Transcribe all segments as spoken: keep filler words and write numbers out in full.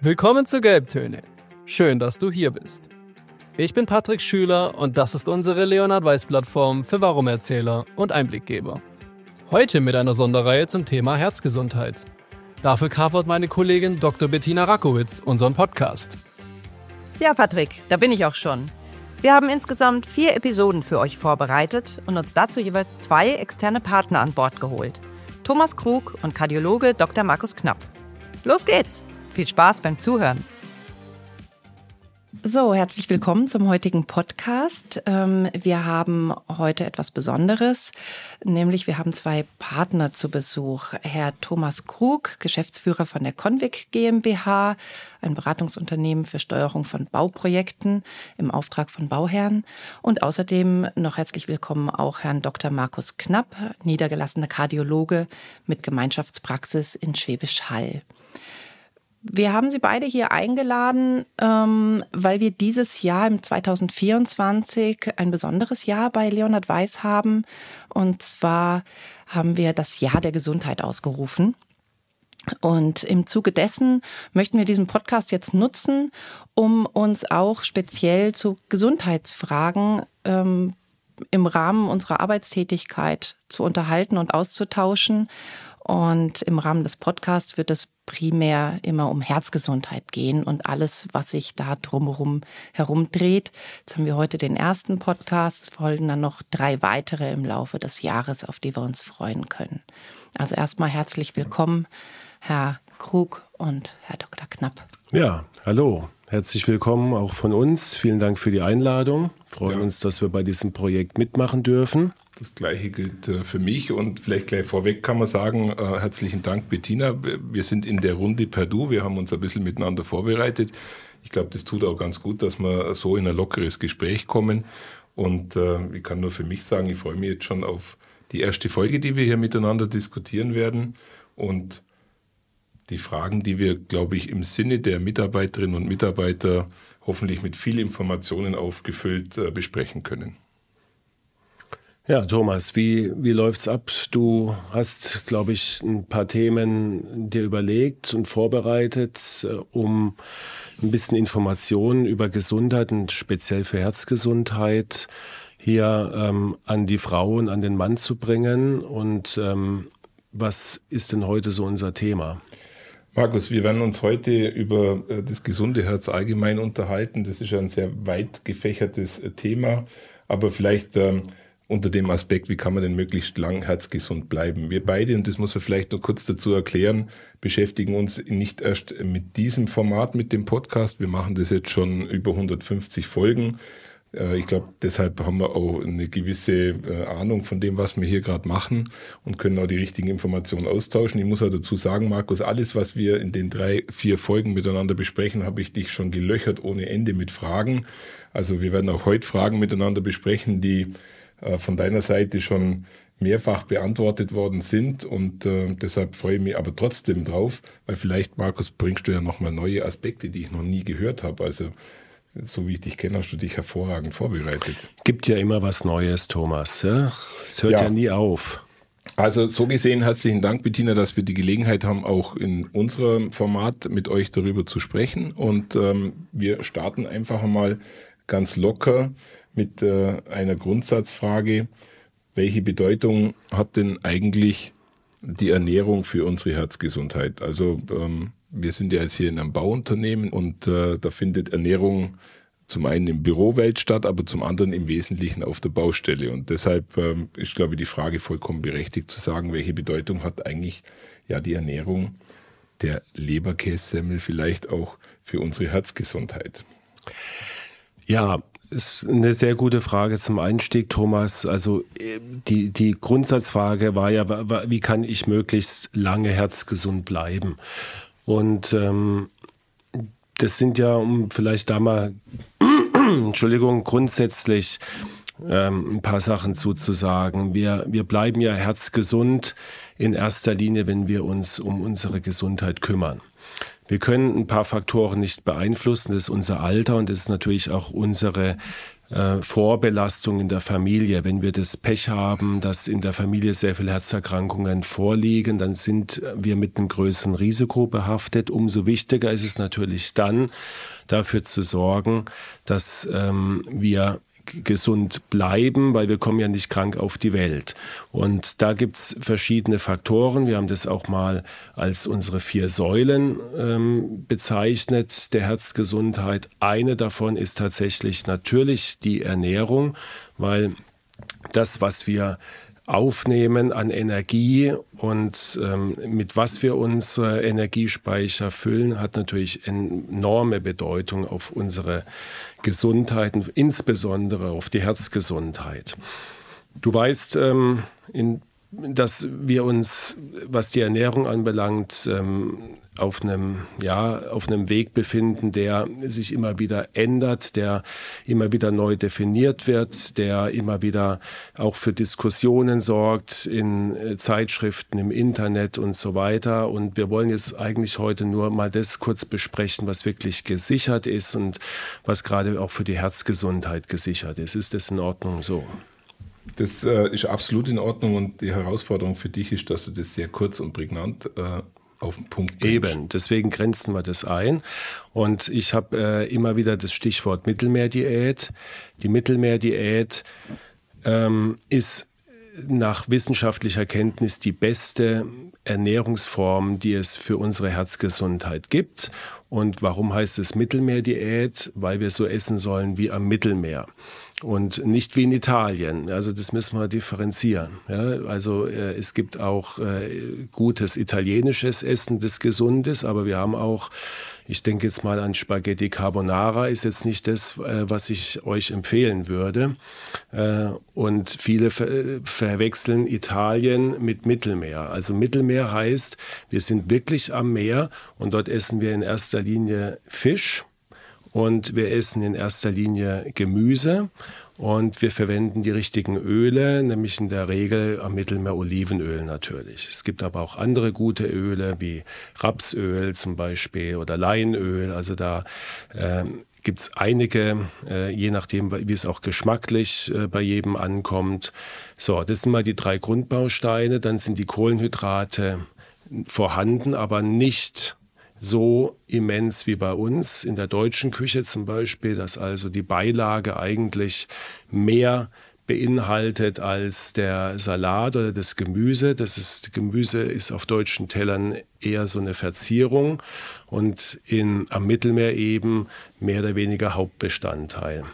Willkommen zu Gelbtöne. Schön, dass du hier bist. Ich bin Patrick Schüler und das ist unsere Leonhard Weiß-Plattform für Warum-Erzähler und Einblickgeber. Heute mit einer Sonderreihe zum Thema Herzgesundheit. Dafür covert meine Kollegin Doktor Bettina Rakowitz unseren Podcast. Ja, Patrick, da bin ich auch schon. Wir haben insgesamt vier Episoden für euch vorbereitet und uns dazu jeweils zwei externe Partner an Bord geholt. Thomas Krug und Kardiologe Doktor Markus Knapp. Los geht's! Viel Spaß beim Zuhören! So, herzlich willkommen zum heutigen Podcast. Wir haben heute etwas Besonderes, nämlich wir haben zwei Partner zu Besuch. Herr Thomas Krug, Geschäftsführer von der Convic GmbH, ein Beratungsunternehmen für Steuerung von Bauprojekten im Auftrag von Bauherren. Und außerdem noch herzlich willkommen auch Herrn Doktor Markus Knapp, niedergelassener Kardiologe mit Gemeinschaftspraxis in Schwäbisch Hall. Wir haben Sie beide hier eingeladen, ähm, weil wir dieses Jahr im zwanzig vierundzwanzig ein besonderes Jahr bei Leonhard Weiß haben. Und zwar haben wir das Jahr der Gesundheit ausgerufen. Und im Zuge dessen möchten wir diesen Podcast jetzt nutzen, um uns auch speziell zu Gesundheitsfragen ähm, im Rahmen unserer Arbeitstätigkeit zu unterhalten und auszutauschen. Und im Rahmen des Podcasts wird es primär immer um Herzgesundheit gehen und alles, was sich da drumherum herumdreht. Jetzt haben wir heute den ersten Podcast. Es folgen dann noch drei weitere im Laufe des Jahres, auf die wir uns freuen können. Also erstmal herzlich willkommen, Herr Krug und Herr Doktor Knapp. Ja, hallo. Herzlich willkommen auch von uns. Vielen Dank für die Einladung. Wir freuen ja. uns, dass wir bei diesem Projekt mitmachen dürfen. Das Gleiche gilt äh, für mich und vielleicht gleich vorweg kann man sagen, äh, herzlichen Dank Bettina. Wir sind in der Runde per Du, wir haben uns ein bisschen miteinander vorbereitet. Ich glaube, das tut auch ganz gut, dass wir so in ein lockeres Gespräch kommen und äh, ich kann nur für mich sagen, ich freue mich jetzt schon auf die erste Folge, die wir hier miteinander diskutieren werden und die Fragen, die wir, glaube ich, im Sinne der Mitarbeiterinnen und Mitarbeiter hoffentlich mit viel Informationen aufgefüllt äh, besprechen können. Ja, Thomas, wie, wie läuft's ab? Du hast, glaube ich, ein paar Themen dir überlegt und vorbereitet, um ein bisschen Informationen über Gesundheit und speziell für Herzgesundheit hier ähm, an die Frau und an den Mann zu bringen. Und ähm, was ist denn heute so unser Thema? Markus, wir werden uns heute über das gesunde Herz allgemein unterhalten. Das ist ja ein sehr weit gefächertes Thema, aber vielleicht ähm, unter dem Aspekt, wie kann man denn möglichst lang herzgesund bleiben. Wir beide, und das muss man vielleicht noch kurz dazu erklären, beschäftigen uns nicht erst mit diesem Format, mit dem Podcast. Wir machen das jetzt schon über hundertfünfzig Folgen. Ich glaube, deshalb haben wir auch eine gewisse Ahnung von dem, was wir hier gerade machen und können auch die richtigen Informationen austauschen. Ich muss auch dazu sagen, Markus, alles, was wir in den drei, vier Folgen miteinander besprechen, habe ich dich schon gelöchert ohne Ende mit Fragen. Also wir werden auch heute Fragen miteinander besprechen, die von deiner Seite schon mehrfach beantwortet worden sind und äh, deshalb freue ich mich aber trotzdem drauf, weil vielleicht, Markus, bringst du ja nochmal neue Aspekte, die ich noch nie gehört habe. Also so wie ich dich kenne, hast du dich hervorragend vorbereitet. Gibt ja immer was Neues, Thomas. Ja? Es hört ja. ja nie auf. Also so gesehen herzlichen Dank, Bettina, dass wir die Gelegenheit haben, auch in unserem Format mit euch darüber zu sprechen. Und ähm, wir starten einfach mal ganz locker mit äh, einer Grundsatzfrage. Welche Bedeutung hat denn eigentlich die Ernährung für unsere Herzgesundheit? Also ähm, wir sind ja jetzt hier in einem Bauunternehmen und äh, da findet Ernährung zum einen im Bürowelt statt, aber zum anderen im Wesentlichen auf der Baustelle. Und deshalb ähm, ist, glaube ich, die Frage vollkommen berechtigt zu sagen, welche Bedeutung hat eigentlich ja die Ernährung der Leberkässemmel vielleicht auch für unsere Herzgesundheit? Ja, ist eine sehr gute Frage zum Einstieg, Thomas. Also die, die Grundsatzfrage war ja, wie kann ich möglichst lange herzgesund bleiben? Und ähm, das sind ja, um vielleicht da mal, Entschuldigung, grundsätzlich ähm, ein paar Sachen zuzusagen. Wir, wir bleiben ja herzgesund in erster Linie, wenn wir uns um unsere Gesundheit kümmern. Wir können ein paar Faktoren nicht beeinflussen. Das ist unser Alter und das ist natürlich auch unsere äh, Vorbelastung in der Familie. Wenn wir das Pech haben, dass in der Familie sehr viele Herzerkrankungen vorliegen, dann sind wir mit einem größeren Risiko behaftet. Umso wichtiger ist es natürlich dann, dafür zu sorgen, dass ähm, wir gesund bleiben, weil wir kommen ja nicht krank auf die Welt. Und da gibt es verschiedene Faktoren. Wir haben das auch mal als unsere vier Säulen ähm, bezeichnet, der Herzgesundheit. Eine davon ist tatsächlich natürlich die Ernährung, weil das, was wir aufnehmen an Energie und ähm, mit was wir unsere Energiespeicher füllen, hat natürlich enorme Bedeutung auf unsere Gesundheit und insbesondere auf die Herzgesundheit. Du weißt, ähm, in, dass wir uns, was die Ernährung anbelangt, ähm, auf einem, ja, auf einem Weg befinden, der sich immer wieder ändert, der immer wieder neu definiert wird, der immer wieder auch für Diskussionen sorgt in Zeitschriften, im Internet und so weiter. Und wir wollen jetzt eigentlich heute nur mal das kurz besprechen, was wirklich gesichert ist und was gerade auch für die Herzgesundheit gesichert ist. Ist das in Ordnung so? Das äh, ist absolut in Ordnung und die Herausforderung für dich ist, dass du das sehr kurz und prägnant äh, auf den Punkt bringst. Eben, deswegen grenzen wir das ein. Und ich habe äh, immer wieder das Stichwort Mittelmeerdiät. Die Mittelmeerdiät ähm, ist nach wissenschaftlicher Kenntnis die beste Ernährungsform, die es für unsere Herzgesundheit gibt. Und warum heißt es Mittelmeerdiät? Weil wir so essen sollen wie am Mittelmeer. Und nicht wie in Italien. Also das müssen wir differenzieren. Ja, also äh, es gibt auch äh, gutes italienisches Essen, das gesund ist, aber wir haben auch, ich denke jetzt mal an Spaghetti Carbonara, ist jetzt nicht das, äh, was ich euch empfehlen würde. Äh, und viele ver- verwechseln Italien mit Mittelmeer. Also Mittelmeer heißt, wir sind wirklich am Meer und dort essen wir in erster Linie Fisch. Und wir essen in erster Linie Gemüse und wir verwenden die richtigen Öle, nämlich in der Regel am Mittelmeer Olivenöl natürlich. Es gibt aber auch andere gute Öle wie Rapsöl zum Beispiel oder Leinöl. Also da äh, gibt es einige, äh, je nachdem, wie es auch geschmacklich äh, bei jedem ankommt. So, das sind mal die drei Grundbausteine. Dann sind die Kohlenhydrate vorhanden, aber nicht so immens wie bei uns in der deutschen Küche zum Beispiel, dass also die Beilage eigentlich mehr beinhaltet als der Salat oder das Gemüse. Das ist, Gemüse ist auf deutschen Tellern eher so eine Verzierung und in, am Mittelmeer eben mehr oder weniger Hauptbestandteil.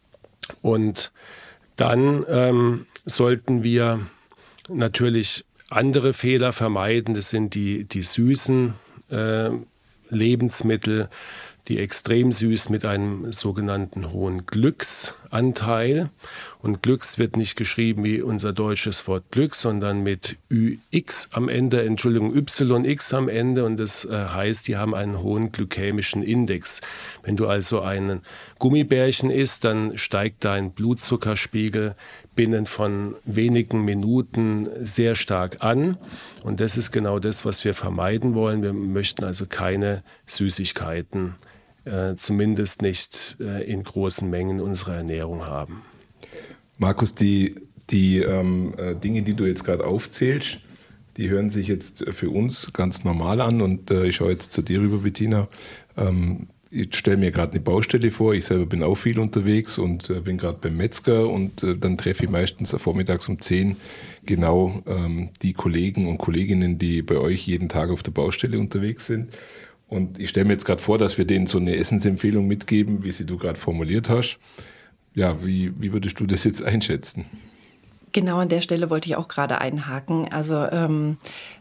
Und dann ähm, sollten wir natürlich andere Fehler vermeiden. Das sind die, die süßen äh, Lebensmittel, die extrem süß mit einem sogenannten hohen Glücksanteil. Und Glücks wird nicht geschrieben wie unser deutsches Wort Glück, sondern mit Ü X am Ende, Entschuldigung, Y X am Ende. Und das äh, heißt, die haben einen hohen glykämischen Index. Wenn du also ein Gummibärchen isst, dann steigt dein Blutzuckerspiegel binnen von wenigen Minuten sehr stark an. Und das ist genau das, was wir vermeiden wollen. Wir möchten also keine Süßigkeiten, äh, zumindest nicht äh, in großen Mengen unserer Ernährung haben. Markus, die, die ähm, Dinge, die du jetzt gerade aufzählst, die hören sich jetzt für uns ganz normal an. Und äh, ich schaue jetzt zu dir rüber, Bettina. Ähm, Ich stelle mir gerade eine Baustelle vor, ich selber bin auch viel unterwegs und äh, bin gerade beim Metzger und äh, dann treffe ich meistens vormittags um zehn genau ähm, die Kollegen und Kolleginnen, die bei euch jeden Tag auf der Baustelle unterwegs sind. Und ich stelle mir jetzt gerade vor, dass wir denen so eine Essensempfehlung mitgeben, wie sie du gerade formuliert hast. Ja, wie, wie würdest du das jetzt einschätzen? Genau an der Stelle wollte ich auch gerade einhaken. Also ähm,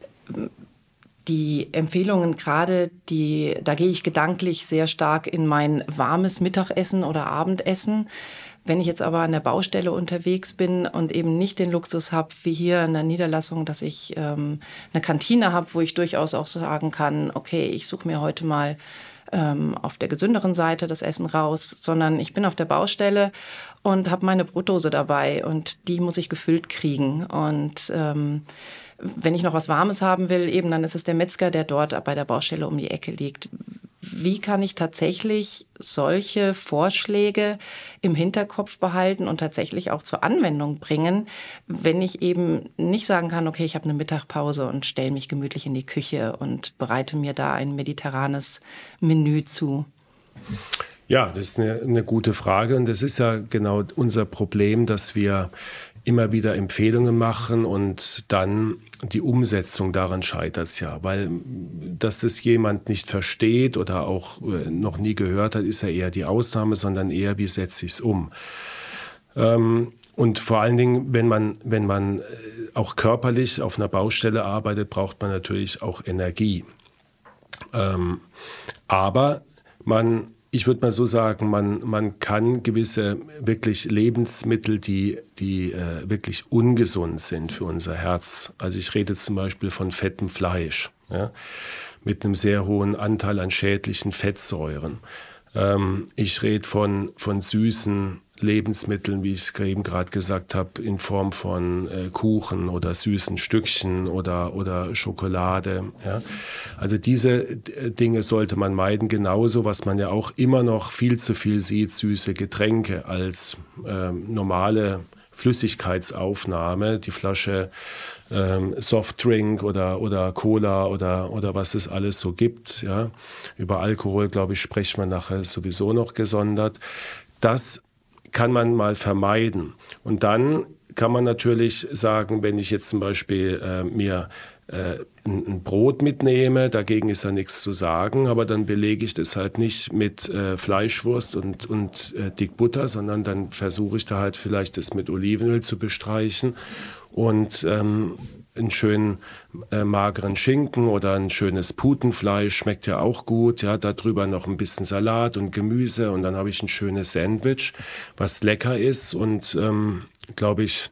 die Empfehlungen gerade, die, da gehe ich gedanklich sehr stark in mein warmes Mittagessen oder Abendessen. Wenn ich jetzt aber an der Baustelle unterwegs bin und eben nicht den Luxus habe, wie hier in der Niederlassung, dass ich ähm, eine Kantine habe, wo ich durchaus auch sagen kann, okay, ich suche mir heute mal ähm, auf der gesünderen Seite das Essen raus, sondern ich bin auf der Baustelle und habe meine Brotdose dabei und die muss ich gefüllt kriegen. Und ähm, wenn ich noch was Warmes haben will, eben dann ist es der Metzger, der dort bei der Baustelle um die Ecke liegt. wie kann ich tatsächlich solche Vorschläge im Hinterkopf behalten und tatsächlich auch zur Anwendung bringen, wenn ich eben nicht sagen kann, okay, ich habe eine Mittagspause und stelle mich gemütlich in die Küche und bereite mir da ein mediterranes Menü zu? Ja, das ist eine, eine gute Frage und das ist ja genau unser Problem, dass wir immer wieder Empfehlungen machen und dann die Umsetzung daran scheitert es ja, weil dass es jemand nicht versteht oder auch noch nie gehört hat, ist ja eher die Ausnahme, sondern eher, wie setze ich es um. Ähm, und vor allen Dingen, wenn man, wenn man auch körperlich auf einer Baustelle arbeitet, braucht man natürlich auch Energie. Ähm, aber man Ich würde mal so sagen, man, man kann gewisse wirklich Lebensmittel, die, die äh, wirklich ungesund sind für unser Herz. Also ich rede jetzt zum Beispiel von fettem Fleisch, ja, mit einem sehr hohen Anteil an schädlichen Fettsäuren. Ähm, ich rede von, von süßen Lebensmitteln, wie ich es eben gerade gesagt habe, in Form von äh, Kuchen oder süßen Stückchen oder, oder Schokolade. Ja. Also diese d- Dinge sollte man meiden. Genauso, was man ja auch immer noch viel zu viel sieht, süße Getränke als äh, normale Flüssigkeitsaufnahme, die Flasche ähm, Softdrink oder, oder Cola oder, oder was es alles so gibt. Ja. Über Alkohol, glaube ich, sprechen wir nachher sowieso noch gesondert. Das kann man mal vermeiden. Und dann kann man natürlich sagen, wenn ich jetzt zum Beispiel äh, mir äh, ein, ein Brot mitnehme, dagegen ist ja nichts zu sagen, aber dann belege ich das halt nicht mit äh, Fleischwurst und, und äh, dick Butter, sondern dann versuche ich da halt vielleicht das mit Olivenöl zu bestreichen und ähm, einen schönen äh, mageren Schinken oder ein schönes Putenfleisch, schmeckt ja auch gut. Ja, darüber noch ein bisschen Salat und Gemüse und dann habe ich ein schönes Sandwich, was lecker ist und ähm, glaube ich,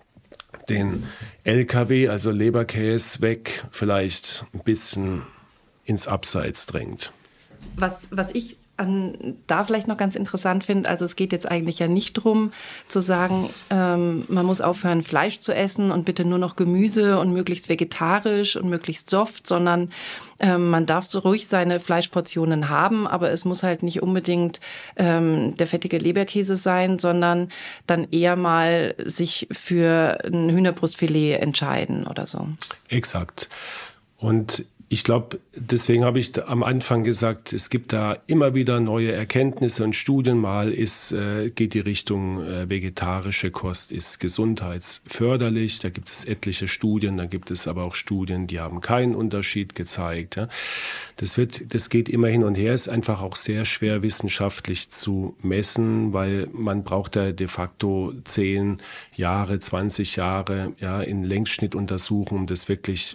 den L K W, also Leberkäse, weg vielleicht ein bisschen ins Abseits drängt. Was, was ich an, da vielleicht noch ganz interessant finde, also es geht jetzt eigentlich ja nicht darum zu sagen, ähm, man muss aufhören Fleisch zu essen und bitte nur noch Gemüse und möglichst vegetarisch und möglichst soft, sondern ähm, man darf so ruhig seine Fleischportionen haben, aber es muss halt nicht unbedingt ähm, der fettige Leberkäse sein, sondern dann eher mal sich für ein Hühnerbrustfilet entscheiden oder so. Exakt. Und ich glaube, deswegen habe ich am Anfang gesagt, es gibt da immer wieder neue Erkenntnisse und Studien. Mal ist, äh, geht die Richtung äh, vegetarische Kost ist gesundheitsförderlich. Da gibt es etliche Studien, da gibt es aber auch Studien, die haben keinen Unterschied gezeigt. Ja. Das wird, das geht immer hin und her, ist einfach auch sehr schwer wissenschaftlich zu messen, weil man braucht da de facto zehn Jahre, zwanzig Jahre ja, in Längsschnittuntersuchungen, um das wirklich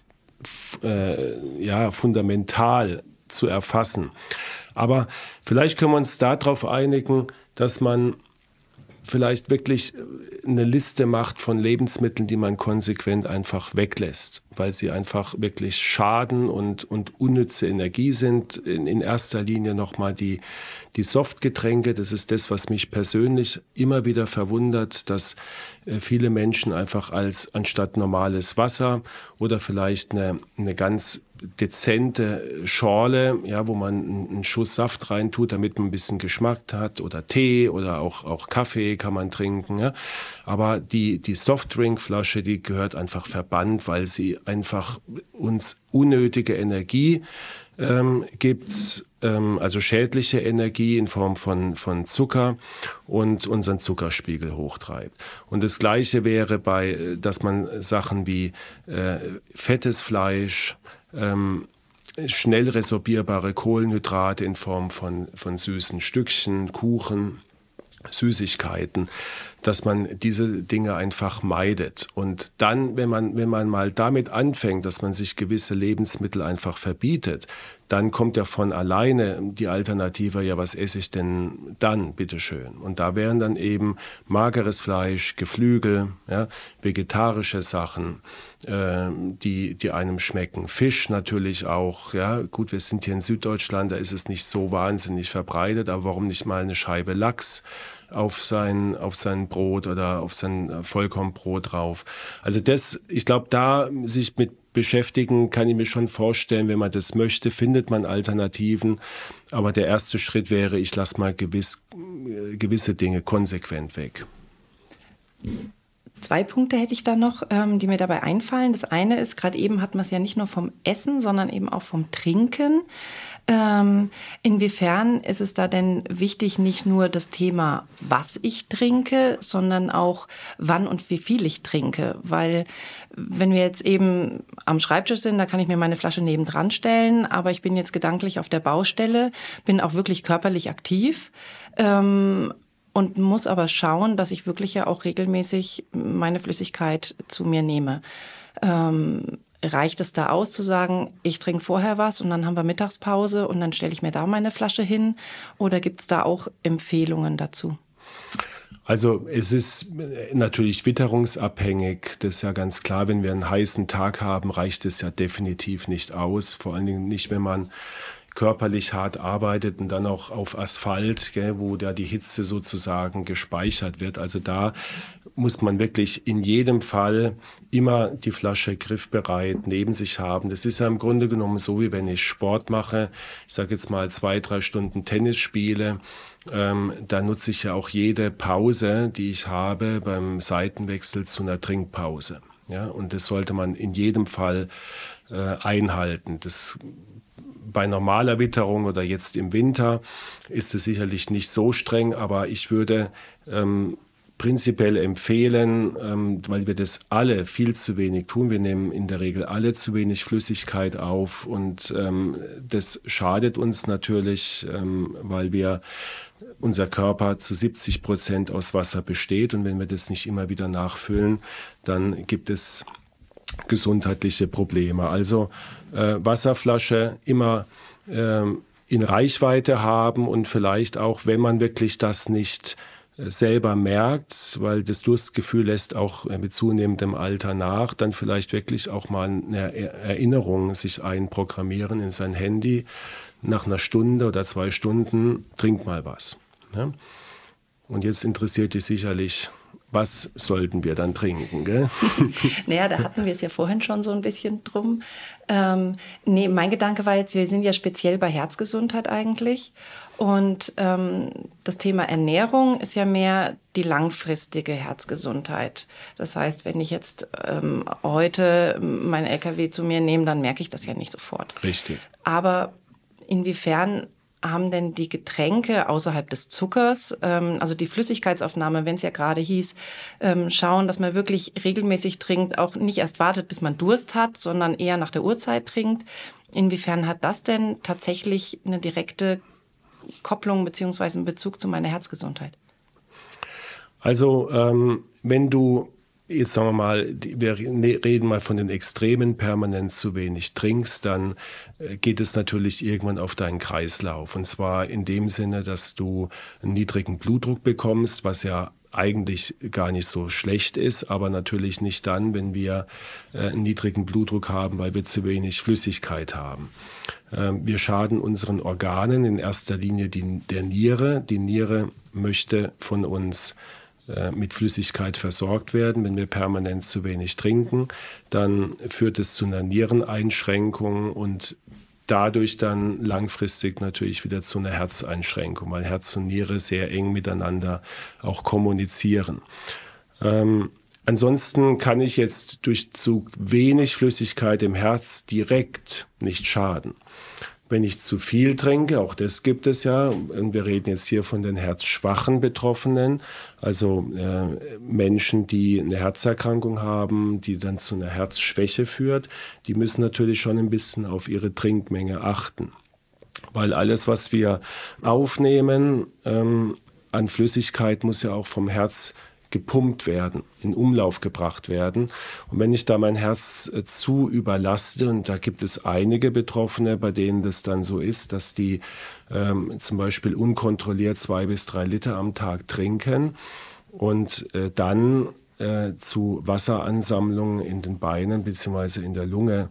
Äh, ja, fundamental zu erfassen. Aber vielleicht können wir uns darauf einigen, dass man vielleicht wirklich eine Liste macht von Lebensmitteln, die man konsequent einfach weglässt, weil sie einfach wirklich Schaden und, und unnütze Energie sind. In, in erster Linie nochmal die, die Softgetränke. Das ist das, was mich persönlich immer wieder verwundert, dass äh, viele Menschen einfach als anstatt normales Wasser oder vielleicht eine, eine ganz dezente Schorle, ja, wo man einen Schuss Saft reintut, damit man ein bisschen Geschmack hat, oder Tee oder auch, auch Kaffee kann man trinken. Ja. Aber die, die Softdrinkflasche, die gehört einfach verbannt, weil sie einfach uns unnötige Energie ähm, gibt, ähm, also schädliche Energie in Form von, von Zucker und unseren Zuckerspiegel hochtreibt. Und das Gleiche wäre bei, dass man Sachen wie äh, fettes Fleisch, Ähm, schnell resorbierbare Kohlenhydrate in Form von, von süßen Stückchen, Kuchen, Süßigkeiten, dass man diese Dinge einfach meidet. Und dann, wenn man, wenn man mal damit anfängt, dass man sich gewisse Lebensmittel einfach verbietet, dann kommt ja von alleine die Alternative, ja, was esse ich denn dann, bitteschön? Und da wären dann eben mageres Fleisch, Geflügel, ja, vegetarische Sachen, äh, die, die einem schmecken. Fisch natürlich auch, ja. Gut, wir sind hier in Süddeutschland, da ist es nicht so wahnsinnig verbreitet, aber warum nicht mal eine Scheibe Lachs? auf sein, auf sein Brot oder auf sein Vollkornbrot drauf. Also das, ich glaube, da sich mit beschäftigen, kann ich mir schon vorstellen, wenn man das möchte, findet man Alternativen. Aber der erste Schritt wäre, ich lasse mal gewiss, gewisse Dinge konsequent weg. Zwei Punkte hätte ich da noch, ähm, die mir dabei einfallen. Das eine ist, gerade eben hatten wir es ja nicht nur vom Essen, sondern eben auch vom Trinken. Ähm, inwiefern ist es da denn wichtig, nicht nur das Thema, was ich trinke, sondern auch, wann und wie viel ich trinke? Weil wenn wir jetzt eben am Schreibtisch sind, da kann ich mir meine Flasche nebendran stellen, aber ich bin jetzt gedanklich auf der Baustelle, bin auch wirklich körperlich aktiv. Ähm, Und muss aber schauen, dass ich wirklich ja auch regelmäßig meine Flüssigkeit zu mir nehme. Ähm, reicht es da aus zu sagen, ich trinke vorher was und dann haben wir Mittagspause und dann stelle ich mir da meine Flasche hin? Oder gibt es da auch Empfehlungen dazu? Also es ist natürlich witterungsabhängig, das ist ja ganz klar. Wenn wir einen heißen Tag haben, reicht es ja definitiv nicht aus. Vor allen Dingen nicht, wenn man körperlich hart arbeitet und dann auch auf Asphalt, gell, wo da die Hitze sozusagen gespeichert wird. Also da muss man wirklich in jedem Fall immer die Flasche griffbereit neben sich haben. Das ist ja im Grunde genommen so, wie wenn ich Sport mache. Ich sage jetzt mal zwei, drei Stunden Tennis spiele. Ähm, da nutze ich ja auch jede Pause, die ich habe, beim Seitenwechsel zu einer Trinkpause. Ja, und das sollte man in jedem Fall äh, einhalten. Das Bei normaler Witterung oder jetzt im Winter ist es sicherlich nicht so streng, aber ich würde ähm, prinzipiell empfehlen, ähm, weil wir das alle viel zu wenig tun. Wir nehmen in der Regel alle zu wenig Flüssigkeit auf und ähm, das schadet uns natürlich, ähm, weil wir unser Körper zu siebzig Prozent aus Wasser besteht und wenn wir das nicht immer wieder nachfüllen, dann gibt es gesundheitliche Probleme. Also äh, Wasserflasche immer äh, in Reichweite haben und vielleicht auch, wenn man wirklich das nicht äh, selber merkt, weil das Durstgefühl lässt auch äh, mit zunehmendem Alter nach, dann vielleicht wirklich auch mal eine Erinnerung sich einprogrammieren in sein Handy. Nach einer Stunde oder zwei Stunden trink mal was. Ne? Und jetzt interessiert dich sicherlich, was sollten wir dann trinken, gell? Naja, da hatten wir es ja vorhin schon so ein bisschen drum. Ähm, nee, mein Gedanke war jetzt, wir sind ja speziell bei Herzgesundheit eigentlich. Und ähm, das Thema Ernährung ist ja mehr die langfristige Herzgesundheit. Das heißt, wenn ich jetzt ähm, heute meinen L K W zu mir nehme, dann merke ich das ja nicht sofort. Richtig. Aber inwiefern haben denn die Getränke außerhalb des Zuckers, ähm, also die Flüssigkeitsaufnahme, wenn es ja gerade hieß, ähm, schauen, dass man wirklich regelmäßig trinkt, auch nicht erst wartet, bis man Durst hat, sondern eher nach der Uhrzeit trinkt. Inwiefern hat das denn tatsächlich eine direkte Kopplung beziehungsweise einen Bezug zu meiner Herzgesundheit? Also ähm, wenn du jetzt sagen wir mal, wir reden mal von den Extremen, permanent zu wenig trinkst, dann geht es natürlich irgendwann auf deinen Kreislauf. Und zwar in dem Sinne, dass du einen niedrigen Blutdruck bekommst, was ja eigentlich gar nicht so schlecht ist, aber natürlich nicht dann, wenn wir einen niedrigen Blutdruck haben, weil wir zu wenig Flüssigkeit haben. Wir schaden unseren Organen, in erster Linie die, der Niere. Die Niere möchte von uns mit Flüssigkeit versorgt werden. Wenn wir permanent zu wenig trinken, dann führt es zu einer Niereneinschränkung und dadurch dann langfristig natürlich wieder zu einer Herzeinschränkung, weil Herz und Niere sehr eng miteinander auch kommunizieren. Ähm, ansonsten kann ich jetzt durch zu wenig Flüssigkeit im Herz direkt nicht schaden. Wenn ich zu viel trinke, auch das gibt es ja, und wir reden jetzt hier von den herzschwachen Betroffenen, also äh, Menschen, die eine Herzerkrankung haben, die dann zu einer Herzschwäche führt, die müssen natürlich schon ein bisschen auf ihre Trinkmenge achten. Weil alles, was wir aufnehmen ähm, an Flüssigkeit, muss ja auch vom Herz gepumpt werden, in Umlauf gebracht werden. Und wenn ich da mein Herz äh, zu überlaste, und da gibt es einige Betroffene, bei denen das dann so ist, dass die ähm, zum Beispiel unkontrolliert zwei bis drei Liter am Tag trinken und äh, dann äh, zu Wasseransammlungen in den Beinen bzw. in der Lunge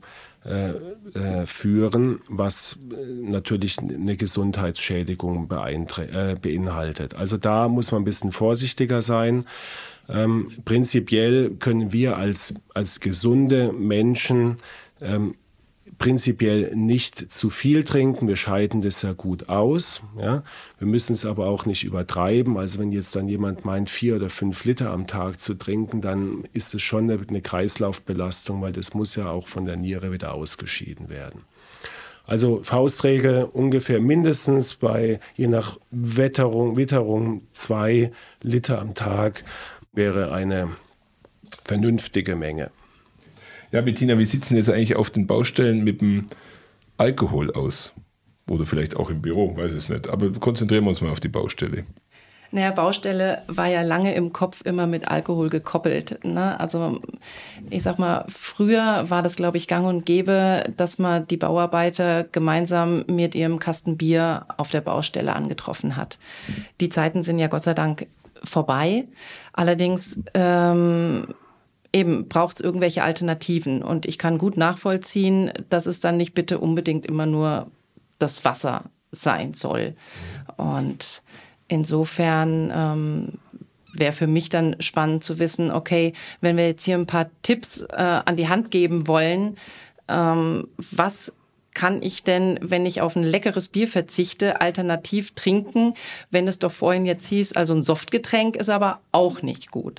äh, äh, führen, was natürlich eine Gesundheitsschädigung beeintre- äh, beinhaltet. Also da muss man ein bisschen vorsichtiger sein. Ähm, prinzipiell können wir als, als gesunde Menschen ähm, prinzipiell nicht zu viel trinken. Wir scheiden das ja gut aus. Ja? Wir müssen es aber auch nicht übertreiben. Also wenn jetzt dann jemand meint, vier oder fünf Liter am Tag zu trinken, dann ist es schon eine, eine Kreislaufbelastung, weil das muss ja auch von der Niere wieder ausgeschieden werden. Also Faustregel ungefähr mindestens bei, je nach Wetterung, Witterung zwei Liter am Tag wäre eine vernünftige Menge. Ja, Bettina, wie sieht es denn jetzt eigentlich auf den Baustellen mit dem Alkohol aus? Oder vielleicht auch im Büro, weiß es nicht. Aber konzentrieren wir uns mal auf die Baustelle. Naja, Baustelle war ja lange im Kopf immer mit Alkohol gekoppelt. Ne? Also ich sag mal, früher war das, glaube ich, gang und gäbe, dass man die Bauarbeiter gemeinsam mit ihrem Kasten Bier auf der Baustelle angetroffen hat. Die Zeiten sind ja Gott sei Dank vorbei. Allerdings ähm, eben braucht es irgendwelche Alternativen. Und ich kann gut nachvollziehen, dass es dann nicht bitte unbedingt immer nur das Wasser sein soll. Und insofern ähm, wäre für mich dann spannend zu wissen, okay, wenn wir jetzt hier ein paar Tipps äh, an die Hand geben wollen, ähm, was kann ich denn, wenn ich auf ein leckeres Bier verzichte, alternativ trinken, wenn es doch vorhin jetzt hieß, also ein Softgetränk ist aber auch nicht gut.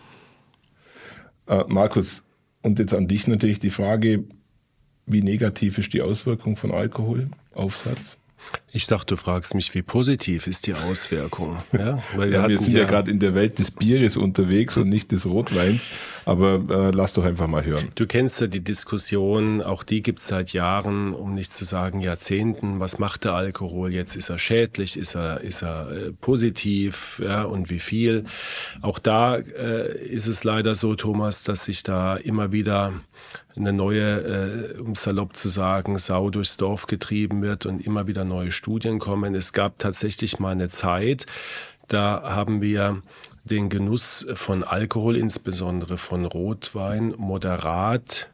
Äh, Markus, und jetzt an dich natürlich die Frage, wie negativ ist die Auswirkung von Alkoholaufsatz? Ich dachte, du fragst mich, wie positiv ist die Auswirkung? Ja, weil wir, ja, wir sind ja, ja gerade in der Welt des Bieres unterwegs und nicht des Rotweins, aber äh, lass doch einfach mal hören. Du kennst ja die Diskussion, auch die gibt es seit Jahren, um nicht zu sagen Jahrzehnten. Was macht der Alkohol jetzt? Ist er schädlich? Ist er, ist er äh, positiv? Ja, und wie viel? Auch da äh, ist es leider so, Thomas, dass sich da immer wieder eine neue, äh, um salopp zu sagen, Sau durchs Dorf getrieben wird und immer wieder neue Studien kommen. Es gab tatsächlich mal eine Zeit, da haben wir den Genuss von Alkohol, insbesondere von Rotwein, moderat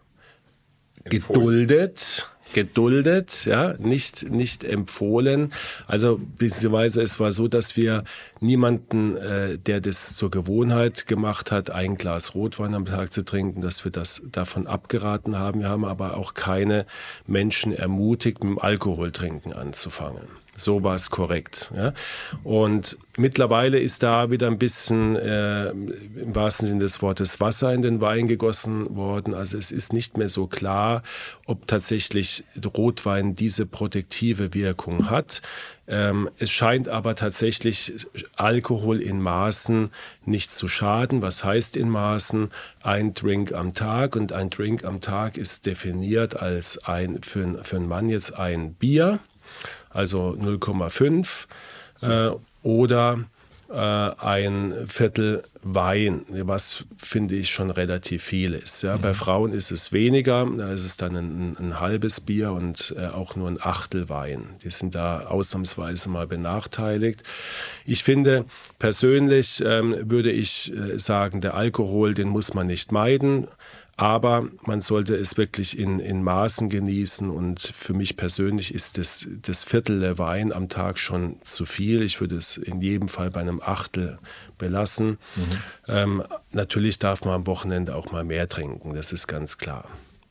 geduldet. geduldet, ja, nicht, nicht empfohlen. Also beziehungsweise es war so, dass wir niemanden, äh, der das zur Gewohnheit gemacht hat, ein Glas Rotwein am Tag zu trinken, dass wir das davon abgeraten haben. Wir haben aber auch keine Menschen ermutigt, mit dem Alkoholtrinken anzufangen. So war es korrekt. Ja. Und mittlerweile ist da wieder ein bisschen, äh, im wahrsten Sinne des Wortes, Wasser in den Wein gegossen worden. Also es ist nicht mehr so klar, ob tatsächlich Rotwein diese protektive Wirkung hat. Ähm, es scheint aber tatsächlich Alkohol in Maßen nicht zu schaden. Was heißt in Maßen? Ein Drink am Tag. Und ein Drink am Tag ist definiert als ein, für, für einen Mann jetzt ein Bier. Also null Komma fünf äh, oder äh, ein Viertel Wein, was finde ich schon relativ viel ist. Ja. Mhm. Bei Frauen ist es weniger, da ist es dann ein, ein halbes Bier und äh, auch nur ein Achtel Wein. Die sind da ausnahmsweise mal benachteiligt. Ich finde, persönlich ähm, würde ich äh, sagen, der Alkohol, den muss man nicht meiden. Aber man sollte es wirklich in, in Maßen genießen und für mich persönlich ist das, das Viertel der Wein am Tag schon zu viel. Ich würde es in jedem Fall bei einem Achtel belassen. Mhm. Ähm, natürlich darf man am Wochenende auch mal mehr trinken, das ist ganz klar.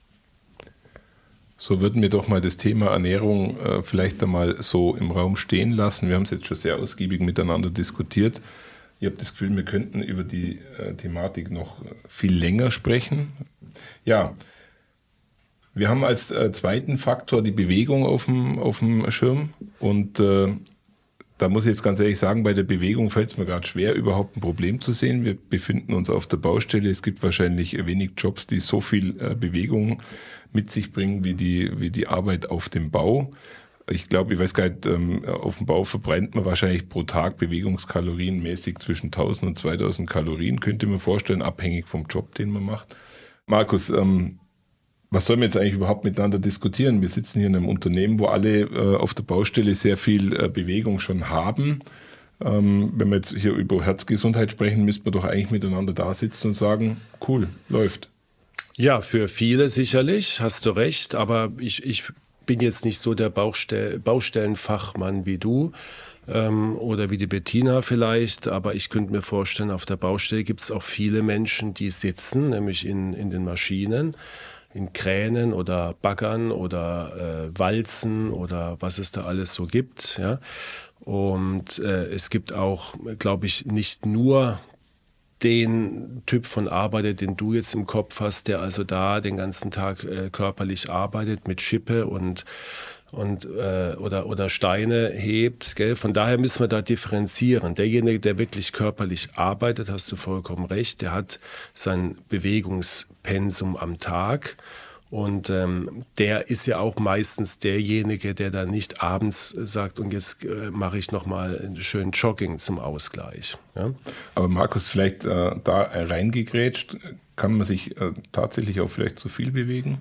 So würden wir doch mal das Thema Ernährung äh, vielleicht einmal so im Raum stehen lassen. Wir haben es jetzt schon sehr ausgiebig miteinander diskutiert. Ich habe das Gefühl, wir könnten über die äh, Thematik noch viel länger sprechen. Ja, wir haben als äh, zweiten Faktor die Bewegung auf dem, auf dem Schirm. Und äh, da muss ich jetzt ganz ehrlich sagen, bei der Bewegung fällt es mir gerade schwer, überhaupt ein Problem zu sehen. Wir befinden uns auf der Baustelle. Es gibt wahrscheinlich wenig Jobs, die so viel äh, Bewegung mit sich bringen wie die, wie die Arbeit auf dem Bau. Ich glaube, ich weiß gar nicht, ähm, auf dem Bau verbrennt man wahrscheinlich pro Tag bewegungskalorienmäßig zwischen tausend und zweitausend Kalorien, könnte man vorstellen, abhängig vom Job, den man macht. Markus, ähm, was sollen wir jetzt eigentlich überhaupt miteinander diskutieren? Wir sitzen hier in einem Unternehmen, wo alle äh, auf der Baustelle sehr viel äh, Bewegung schon haben. Ähm, wenn wir jetzt hier über Herzgesundheit sprechen, müssten wir doch eigentlich miteinander da sitzen und sagen, cool, läuft. Ja, für viele sicherlich, hast du recht, aber ich, ich bin jetzt nicht so der Baustell- Baustellenfachmann wie du ähm, oder wie die Bettina vielleicht, aber ich könnte mir vorstellen, auf der Baustelle gibt es auch viele Menschen, die sitzen, nämlich in, in den Maschinen, in Kränen oder Baggern oder äh, Walzen oder was es da alles so gibt. Ja? Und äh, es gibt auch, glaube ich, nicht nur den Typ von Arbeiter, den du jetzt im Kopf hast, der also da den ganzen Tag äh, körperlich arbeitet mit Schippe und, und, äh, oder, oder Steine hebt. Gell? Von daher müssen wir da differenzieren. Derjenige, der wirklich körperlich arbeitet, hast du vollkommen recht, der hat sein Bewegungspensum am Tag. Und ähm, der ist ja auch meistens derjenige, der dann nicht abends sagt, und jetzt äh, mache ich nochmal einen schönen Jogging zum Ausgleich. Ja? Aber Markus, vielleicht äh, da reingegrätscht, kann man sich äh, tatsächlich auch vielleicht zu viel bewegen?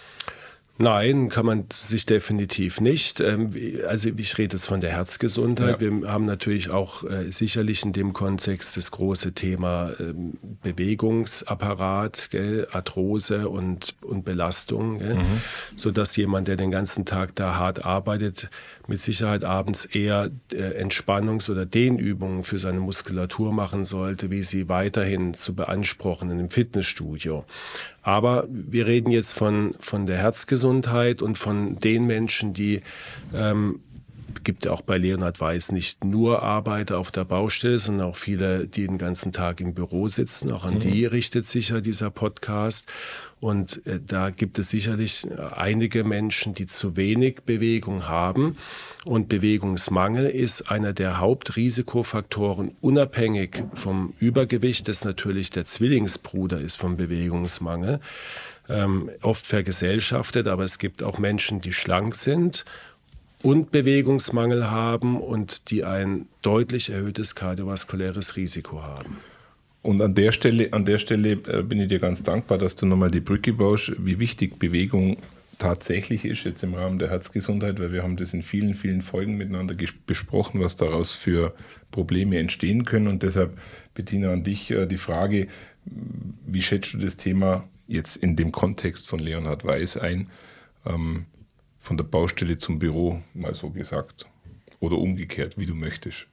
Nein, kann man sich definitiv nicht. Also ich rede jetzt von der Herzgesundheit. Ja. Wir haben natürlich auch äh, sicherlich in dem Kontext das große Thema ähm, Bewegungsapparat, gell, Arthrose und, und Belastung, gell, mhm. sodass jemand, der den ganzen Tag da hart arbeitet, mit Sicherheit abends eher äh, Entspannungs- oder Dehnübungen für seine Muskulatur machen sollte, wie sie weiterhin zu beanspruchen in einem Fitnessstudio. Aber wir reden jetzt von, von der Herzgesundheit und von den Menschen, die, ähm, gibt ja auch bei Leonhard Weiß nicht nur Arbeiter auf der Baustelle, sondern auch viele, die den ganzen Tag im Büro sitzen. Auch an mhm. die richtet sich ja dieser Podcast. Und äh, da gibt es sicherlich einige Menschen, die zu wenig Bewegung haben. Und Bewegungsmangel ist einer der Hauptrisikofaktoren, unabhängig vom Übergewicht, das natürlich der Zwillingsbruder ist vom Bewegungsmangel. Ähm, oft vergesellschaftet, aber es gibt auch Menschen, die schlank sind und Bewegungsmangel haben und die ein deutlich erhöhtes kardiovaskuläres Risiko haben. Und an der Stelle, an der Stelle äh, bin ich dir ganz dankbar, dass du nochmal die Brücke baust, wie wichtig Bewegung tatsächlich ist jetzt im Rahmen der Herzgesundheit, weil wir haben das in vielen, vielen Folgen miteinander ges- besprochen, was daraus für Probleme entstehen können. Und deshalb, Bettina, an dich äh, die Frage, wie schätzt du das Thema jetzt in dem Kontext von Leonhard Weiß ein, ähm, von der Baustelle zum Büro, mal so gesagt, oder umgekehrt, wie du möchtest?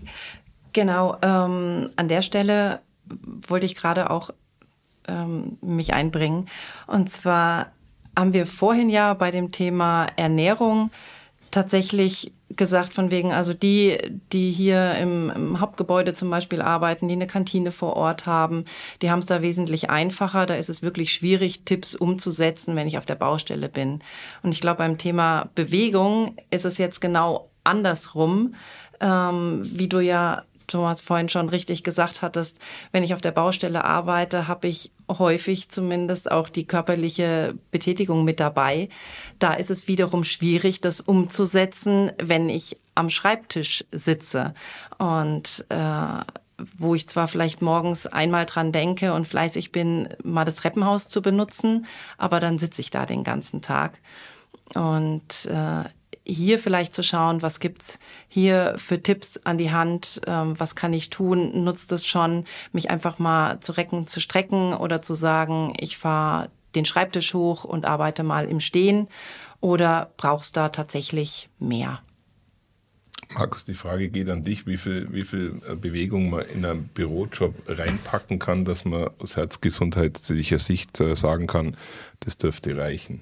Genau, ähm, an der Stelle wollte ich gerade auch ähm, mich einbringen. Und zwar haben wir vorhin ja bei dem Thema Ernährung tatsächlich gesagt, von wegen, also die, die hier im, im Hauptgebäude zum Beispiel arbeiten, die eine Kantine vor Ort haben, die haben es da wesentlich einfacher. Da ist es wirklich schwierig, Tipps umzusetzen, wenn ich auf der Baustelle bin. Und ich glaube, beim Thema Bewegung ist es jetzt genau andersrum, ähm, wie du ja, Thomas, vorhin schon richtig gesagt hattest, wenn ich auf der Baustelle arbeite, habe ich häufig zumindest auch die körperliche Betätigung mit dabei. Da ist es wiederum schwierig, das umzusetzen, wenn ich am Schreibtisch sitze. Und äh, wo ich zwar vielleicht morgens einmal dran denke und fleißig bin, mal das Treppenhaus zu benutzen, aber dann sitze ich da den ganzen Tag. Und äh, hier vielleicht zu schauen, was gibt's hier für Tipps an die Hand, ähm, was kann ich tun, nutzt es schon, mich einfach mal zu recken, zu strecken oder zu sagen, ich fahre den Schreibtisch hoch und arbeite mal im Stehen, oder brauchst da tatsächlich mehr? Markus, die Frage geht an dich, wie viel, wie viel Bewegung man in einen Bürojob reinpacken kann, dass man aus herzgesundheitlicher Sicht äh, sagen kann, das dürfte reichen.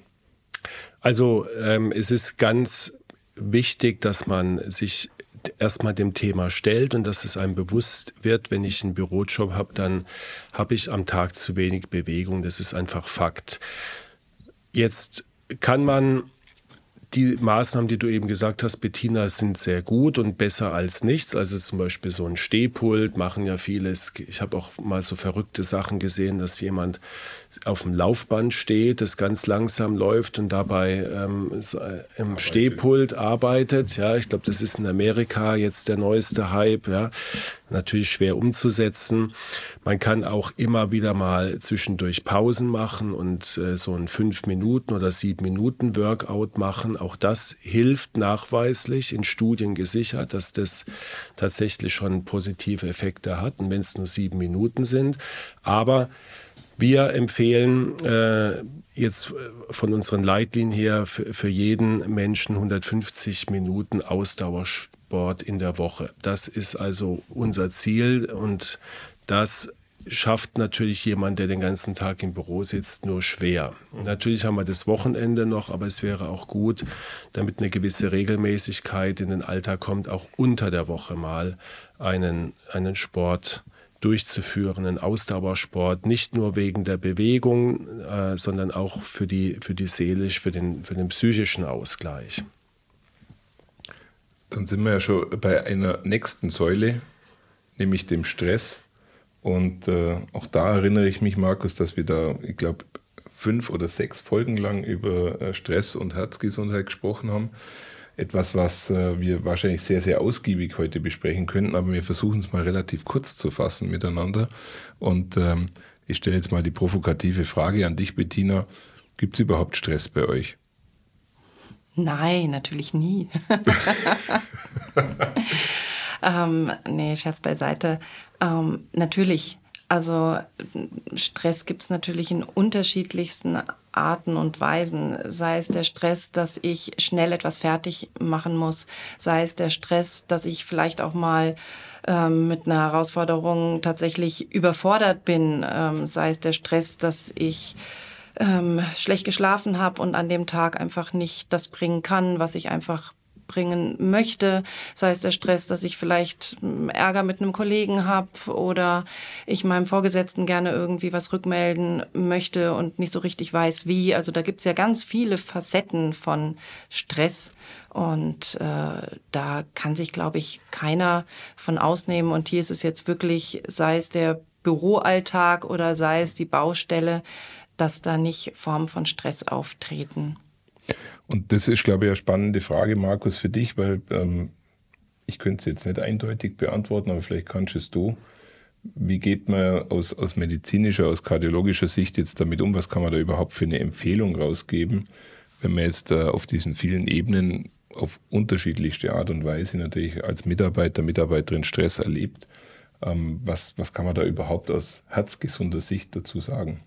Also ähm, es ist ganz wichtig, dass man sich erstmal dem Thema stellt und dass es einem bewusst wird, wenn ich einen Bürojob habe, dann habe ich am Tag zu wenig Bewegung. Das ist einfach Fakt. Jetzt kann man die Maßnahmen, die du eben gesagt hast, Bettina, sind sehr gut und besser als nichts. Also zum Beispiel so ein Stehpult machen ja vieles. Ich habe auch mal so verrückte Sachen gesehen, dass jemand auf dem Laufband steht, das ganz langsam läuft und dabei ähm, im Arbeitet. Stehpult arbeitet. Ja, ich glaube, das ist in Amerika jetzt der neueste Hype. Ja, natürlich schwer umzusetzen. Man kann auch immer wieder mal zwischendurch Pausen machen und äh, so ein fünf Minuten oder sieben Minuten Workout machen. Auch das hilft nachweislich, in Studien gesichert, dass das tatsächlich schon positive Effekte hat, und wenn es nur sieben Minuten sind. Aber Wir empfehlen äh, jetzt von unseren Leitlinien her für, für jeden Menschen hundertfünfzig Minuten Ausdauersport in der Woche. Das ist also unser Ziel und das schafft natürlich jemand, der den ganzen Tag im Büro sitzt, nur schwer. Natürlich haben wir das Wochenende noch, aber es wäre auch gut, damit eine gewisse Regelmäßigkeit in den Alltag kommt, auch unter der Woche mal einen, einen Sport durchzuführen, einen Ausdauersport, nicht nur wegen der Bewegung, äh, sondern auch für die, für die seelisch, für den, für den psychischen Ausgleich. Dann sind wir ja schon bei einer nächsten Säule, nämlich dem Stress. Und äh, auch da erinnere ich mich, Markus, dass wir da, ich glaube, fünf oder sechs Folgen lang über äh, Stress und Herzgesundheit gesprochen haben. Etwas, was äh, wir wahrscheinlich sehr, sehr ausgiebig heute besprechen könnten, aber wir versuchen es mal relativ kurz zu fassen miteinander. Und ähm, ich stelle jetzt mal die provokative Frage an dich, Bettina. Gibt es überhaupt Stress bei euch? Nein, natürlich nie. ähm, nee, Scherz beiseite. Ähm, natürlich, also Stress gibt es natürlich in unterschiedlichsten Arten und Weisen. Sei es der Stress, dass ich schnell etwas fertig machen muss, sei es der Stress, dass ich vielleicht auch mal ähm, mit einer Herausforderung tatsächlich überfordert bin, ähm, sei es der Stress, dass ich ähm, schlecht geschlafen habe und an dem Tag einfach nicht das bringen kann, was ich einfach bringen möchte, sei es der Stress, dass ich vielleicht Ärger mit einem Kollegen habe oder ich meinem Vorgesetzten gerne irgendwie was rückmelden möchte und nicht so richtig weiß, wie. Also da gibt's ja ganz viele Facetten von Stress und äh, da kann sich, glaube ich, keiner von ausnehmen. Und hier ist es jetzt wirklich, sei es der Büroalltag oder sei es die Baustelle, dass da nicht Formen von Stress auftreten. Und das ist, glaube ich, eine spannende Frage, Markus, für dich, weil ähm, ich könnte es jetzt nicht eindeutig beantworten, aber vielleicht kannst es du. Wie geht man aus, aus medizinischer, aus kardiologischer Sicht jetzt damit um? Was kann man da überhaupt für eine Empfehlung rausgeben, wenn man jetzt äh, auf diesen vielen Ebenen auf unterschiedlichste Art und Weise natürlich als Mitarbeiter, Mitarbeiterin Stress erlebt? Ähm, was, was kann man da überhaupt aus herzgesunder Sicht dazu sagen?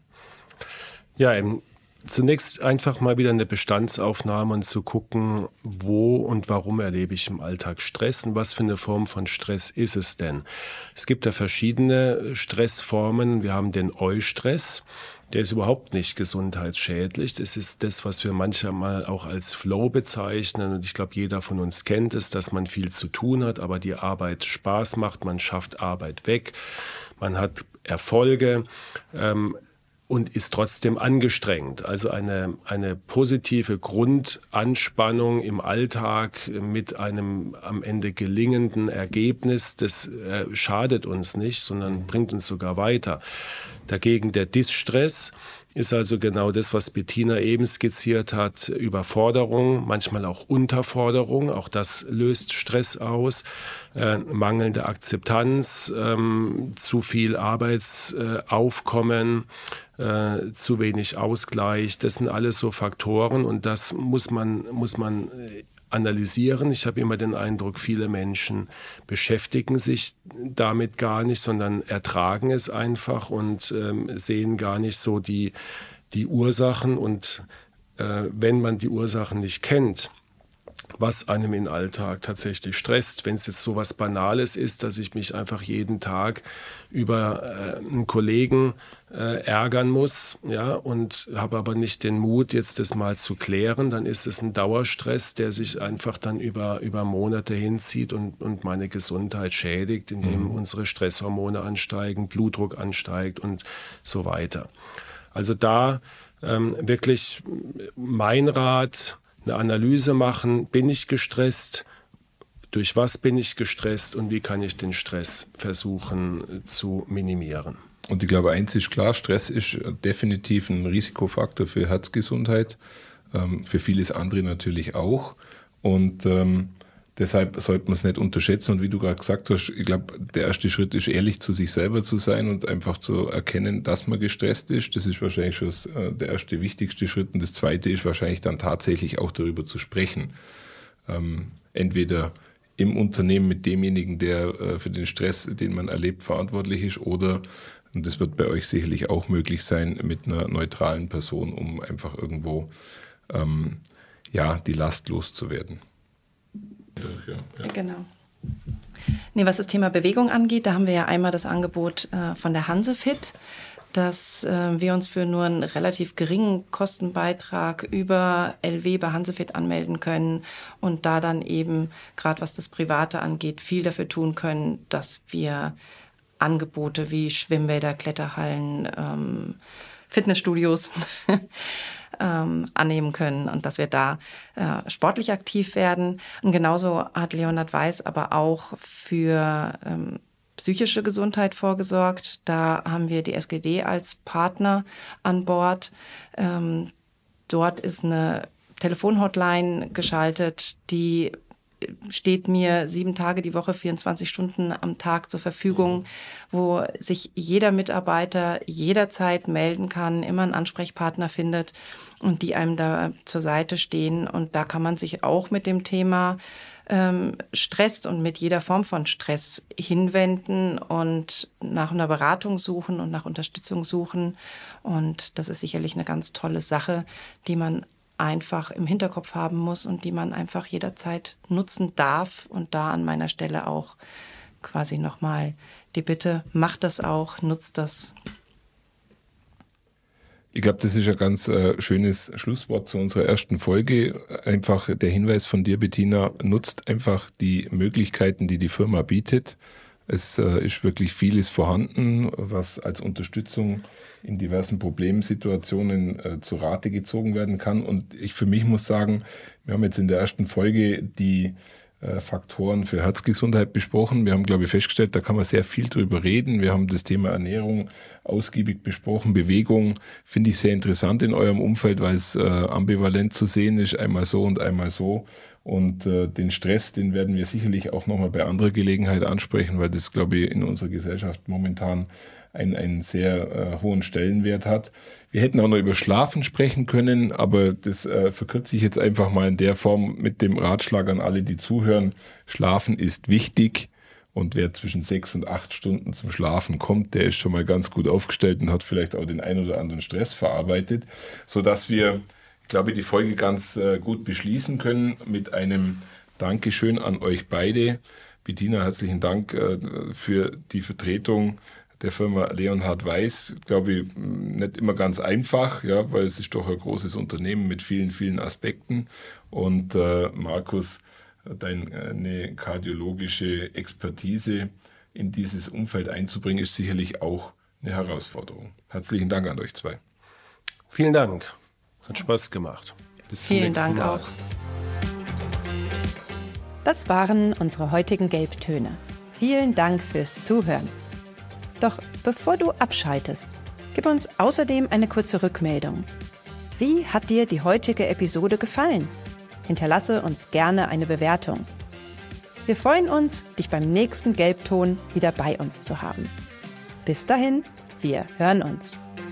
Ja, im Zunächst einfach mal wieder eine Bestandsaufnahme und zu gucken, wo und warum erlebe ich im Alltag Stress und was für eine Form von Stress ist es denn. Es gibt da verschiedene Stressformen. Wir haben den Eustress, der ist überhaupt nicht gesundheitsschädlich. Das ist das, was wir manchmal auch als Flow bezeichnen. Und ich glaube, jeder von uns kennt es, dass man viel zu tun hat, aber die Arbeit Spaß macht, man schafft Arbeit weg, man hat Erfolge, ähm, und ist trotzdem angestrengt. Also eine, eine positive Grundanspannung im Alltag mit einem am Ende gelingenden Ergebnis, das äh, schadet uns nicht, sondern bringt uns sogar weiter. Dagegen der Distress ist also genau das, was Bettina eben skizziert hat, Überforderung, manchmal auch Unterforderung, auch das löst Stress aus, äh, mangelnde Akzeptanz, ähm, zu viel Arbeitsaufkommen, äh, zu wenig Ausgleich, das sind alles so Faktoren und das muss man, muss man analysieren. Ich habe immer den Eindruck, viele Menschen beschäftigen sich damit gar nicht, sondern ertragen es einfach und ähm, sehen gar nicht so die, die Ursachen. Und äh, wenn man die Ursachen nicht kennt, was einem im Alltag tatsächlich stresst, wenn es jetzt so was Banales ist, dass ich mich einfach jeden Tag über äh, einen Kollegen äh, ärgern muss, ja, und habe aber nicht den Mut, jetzt das mal zu klären, dann ist es ein Dauerstress, der sich einfach dann über, über Monate hinzieht und, und meine Gesundheit schädigt, indem mhm. unsere Stresshormone ansteigen, Blutdruck ansteigt und so weiter. Also da ähm, wirklich mein Rat: eine Analyse machen, bin ich gestresst, durch was bin ich gestresst und wie kann ich den Stress versuchen zu minimieren. Und ich glaube, eins ist klar, Stress ist definitiv ein Risikofaktor für Herzgesundheit, ähm, für vieles andere natürlich auch. Und ähm, deshalb sollte man es nicht unterschätzen. Und wie du gerade gesagt hast, ich glaube, der erste Schritt ist, ehrlich zu sich selber zu sein und einfach zu erkennen, dass man gestresst ist. Das ist wahrscheinlich schon das, äh, der erste, wichtigste Schritt. Und das zweite ist wahrscheinlich dann tatsächlich auch darüber zu sprechen. Ähm, entweder im Unternehmen mit demjenigen, der äh, für den Stress, den man erlebt, verantwortlich ist, oder Und das wird bei euch sicherlich auch möglich sein mit einer neutralen Person, um einfach irgendwo ähm, ja, die Last loszuwerden. Ja, ja. Genau. Nee, was das Thema Bewegung angeht, da haben wir ja einmal das Angebot äh, von der Hansefit, dass äh, wir uns für nur einen relativ geringen Kostenbeitrag über L W bei Hansefit anmelden können und da dann eben, gerade was das Private angeht, viel dafür tun können, dass wir Angebote wie Schwimmbäder, Kletterhallen, ähm, Fitnessstudios ähm, annehmen können und dass wir da äh, sportlich aktiv werden. Und genauso hat Leonhard Weiß aber auch für ähm, psychische Gesundheit vorgesorgt. Da haben wir die S G D als Partner an Bord. Ähm, dort ist eine Telefonhotline geschaltet, die steht mir sieben Tage die Woche, vierundzwanzig Stunden am Tag zur Verfügung, wo sich jeder Mitarbeiter jederzeit melden kann, immer einen Ansprechpartner findet und die einem da zur Seite stehen. Und da kann man sich auch mit dem Thema ähm, Stress und mit jeder Form von Stress hinwenden und nach einer Beratung suchen und nach Unterstützung suchen. Und das ist sicherlich eine ganz tolle Sache, die man einfach im Hinterkopf haben muss und die man einfach jederzeit nutzen darf. Und da an meiner Stelle auch quasi nochmal die Bitte, macht das auch, nutzt das. Ich glaube, das ist ein ganz äh, schönes Schlusswort zu unserer ersten Folge. Einfach der Hinweis von dir, Bettina, nutzt einfach die Möglichkeiten, die die Firma bietet. Es äh, ist wirklich vieles vorhanden, was als Unterstützung in diversen Problemsituationen äh, zu Rate gezogen werden kann. Und ich für mich muss sagen, wir haben jetzt in der ersten Folge die äh, Faktoren für Herzgesundheit besprochen. Wir haben, glaube ich, festgestellt, da kann man sehr viel drüber reden. Wir haben das Thema Ernährung ausgiebig besprochen. Bewegung finde ich sehr interessant in eurem Umfeld, weil es äh, ambivalent zu sehen ist, einmal so und einmal so. Und äh, den Stress, den werden wir sicherlich auch nochmal bei anderer Gelegenheit ansprechen, weil das, glaube ich, in unserer Gesellschaft momentan einen, einen sehr äh, hohen Stellenwert hat. Wir hätten auch noch über Schlafen sprechen können, aber das äh, verkürze ich jetzt einfach mal in der Form mit dem Ratschlag an alle, die zuhören. Schlafen ist wichtig und wer zwischen sechs und acht Stunden zum Schlafen kommt, der ist schon mal ganz gut aufgestellt und hat vielleicht auch den ein oder anderen Stress verarbeitet, sodass wir, ich glaube, die Folge ganz äh, gut beschließen können mit einem Dankeschön an euch beide. Bettina, herzlichen Dank äh, für die Vertretung der Firma Leonhard Weiß. Glaube ich, nicht immer ganz einfach, ja, weil es ist doch ein großes Unternehmen mit vielen, vielen Aspekten. Und äh, Markus, deine kardiologische Expertise in dieses Umfeld einzubringen, ist sicherlich auch eine Herausforderung. Herzlichen Dank an euch zwei. Vielen Dank. Hat Spaß gemacht. Bis zum nächsten Mal. Vielen Dank auch. Das waren unsere heutigen Gelbtöne. Vielen Dank fürs Zuhören. Doch bevor du abschaltest, gib uns außerdem eine kurze Rückmeldung. Wie hat dir die heutige Episode gefallen? Hinterlasse uns gerne eine Bewertung. Wir freuen uns, dich beim nächsten Gelbton wieder bei uns zu haben. Bis dahin, wir hören uns.